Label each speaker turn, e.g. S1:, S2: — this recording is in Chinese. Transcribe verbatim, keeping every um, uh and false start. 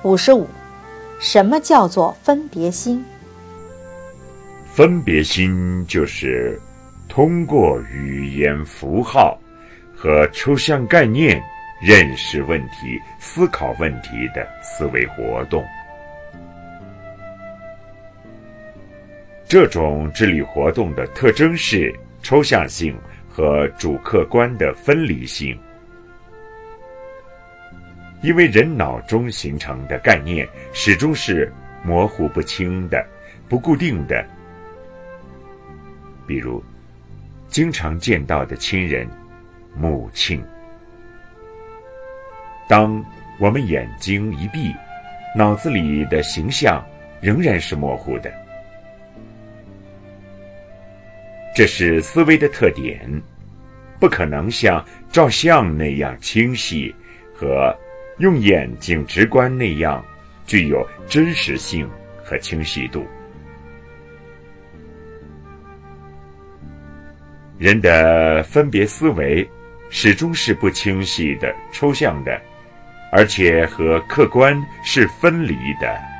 S1: 五十五，什么叫做分别心？
S2: 分别心就是通过语言符号和抽象概念认识问题、思考问题的思维活动。这种智力活动的特征是抽象性和主客观的分离性。因为人脑中形成的概念始终是模糊不清的、不固定的。比如经常见到的亲人母亲，当我们眼睛一闭，脑子里的形象仍然是模糊的。这是思维的特点，不可能像照相那样清晰，和用眼睛直观那样具有真实性和清晰度。人的分别思维始终是不清晰的、抽象的，而且和客观是分离的。